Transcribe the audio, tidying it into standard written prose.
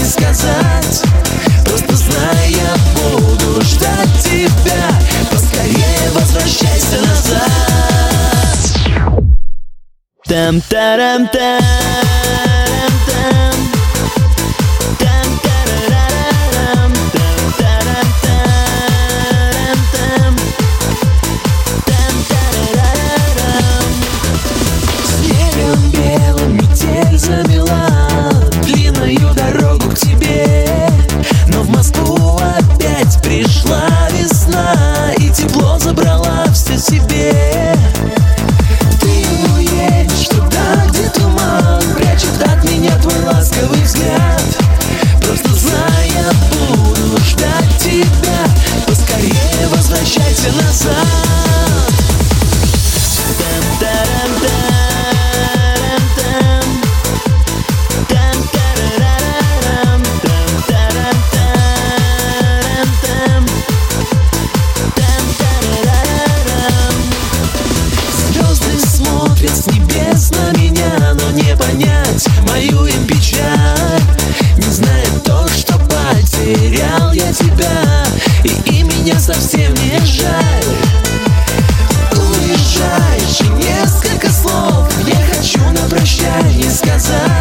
не сказать. Просто знай, я буду ждать тебя. Поскорее возвращайся назад. Там-тарам-там. Снегом белым метель замела длинную дорогу к тебе. Но в Москву опять пришла весна и тепло забрала все себе. Ты уедешь туда, где туман прячет от меня твой ласковый взгляд. Просто знай, я буду ждать тебя. Поскорее возвращайся назад. С небес на меня, но не понять мою им печаль. Не зная то, что потерял я тебя, и меня совсем не жаль. Уезжаешь, и несколько слов я хочу на прощание сказать.